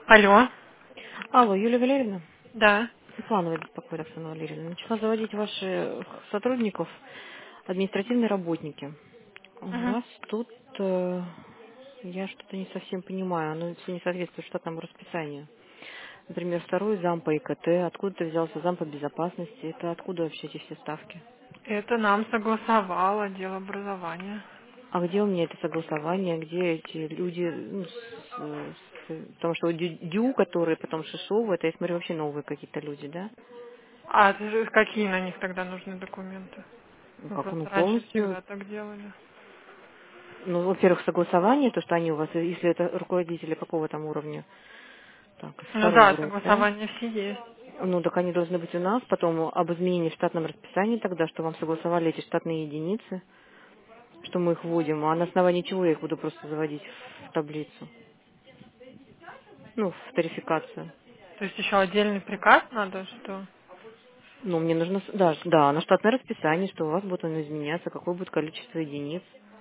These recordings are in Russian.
Алло. Алло, Юлия Валерьевна? Да. Плановая беспокоит Оксана Валерьевна. Начала заводить ваших сотрудников, административные работники. У Мгм. вас тут, я что-то не совсем понимаю, оно все не соответствует штатному расписанию. Например, второй зам по ИКТ, откуда-то взялся зам по безопасности, это откуда вообще эти все ставки? Это нам согласовал отдел образования. А где у меня это согласование, где эти люди, потому что вот Дю, которые потом Шишова, это, я смотрю, вообще новые какие-то люди, да? А это же какие на них тогда нужны документы? Ну, Мы как, ну, просто раньше полностью. всегда так делали. Ну, во-первых, согласование, то, что они у вас, если это руководители какого там уровня, так, Ну второй да, грейд, да? согласования все есть. Ну, так они должны быть у нас, потом об изменении в штатном расписании тогда, что вам согласовали эти штатные единицы, что мы их вводим, а на основании чего я их буду просто заводить в таблицу, ну, в тарификацию. То есть еще отдельный приказ надо, что... Ну, мне нужно, да, на штатное расписание, что у вас будет оно изменяться, какое будет количество единиц.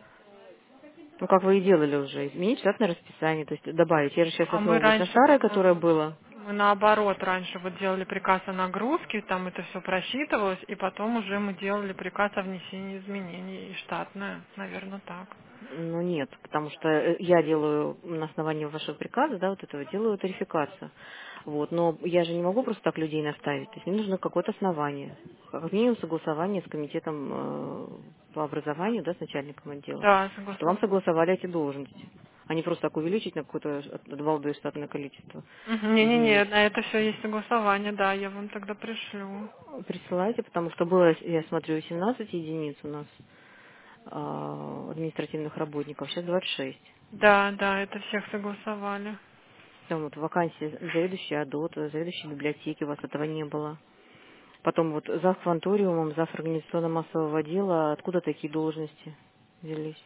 Ну, как вы и делали уже, изменить штатное расписание, то есть добавить. Я же сейчас А мы основываюсь на раньше, старое, которое по-моему, было. мы наоборот раньше вот делали приказ о нагрузке, там это все просчитывалось, и потом уже мы делали приказ о внесении изменений и штатное, наверное, так. Ну нет, потому что я делаю на основании вашего приказа, да, вот этого, делаю тарификацию. Вот, но я же не могу просто так людей наставить. То есть мне нужно какое-то основание. Как минимум согласование с комитетом по образованию, да, с начальником отдела. Да, Что вам согласование. согласовали эти должности. А не просто так увеличить на какое-то от балды штатное количество единиц. Не-не-не, на это все есть согласование, да, я вам тогда пришлю. Присылайте, потому что было, я смотрю, 17 единиц у нас административных работников, сейчас 26. Да, да, это всех согласовали. Там вот вакансия заведующий АДОТ, заведующий библиотеки, у вас этого не было. Потом вот зав. Кванториумом, зав. Организационно-массового отдела, откуда такие должности взялись?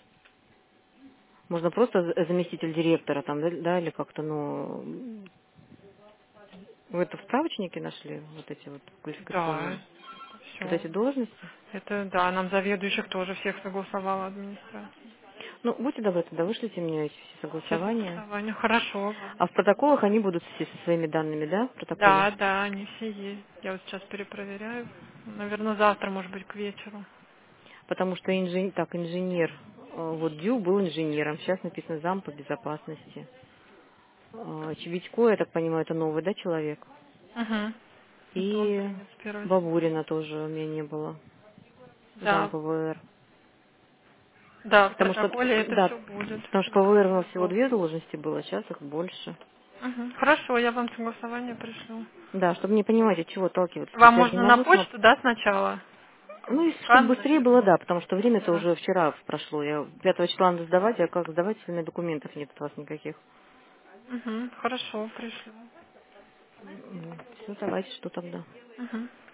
Можно просто заместитель директора там, да, или как-то, ну, вы это в справочнике нашли, вот эти вот Да, квалификационные, вот все. эти должности? Это, да, нам заведующих тоже всех согласовала администрация. Ну, будьте добры, тогда вышлите мне эти все Все согласования. согласования, хорошо. А в протоколах они будут все со своими данными, да, в протоколе? Да, да, они все есть. Я вот сейчас перепроверяю. Наверное, завтра, может быть, к вечеру. Потому что инженер, вот Дю был инженером, сейчас написано зам по безопасности. Чевичко, я так понимаю, это новый, да, человек? Угу. Это он И принят с 1 сентября. Бабурина тоже у меня не было, зам Да, ПВР. да, в Потому что, протоколе это да, все будет. потому что ПВР у нас всего две должности было, сейчас их больше. Угу. Хорошо, я вам согласование пришлю. Да, чтобы не понимать, от чего отталкиваться. То Вам есть я же не можно на могу почту, да, сначала? Ну, если чтобы Скан быстрее зачем? было, да, потому что время-то Да. уже вчера прошло. Я 5 числа надо сдавать, а как сдавать, если у меня документов нет от вас никаких. Угу. Хорошо, пришлю. Все, давайте, что тогда? Угу.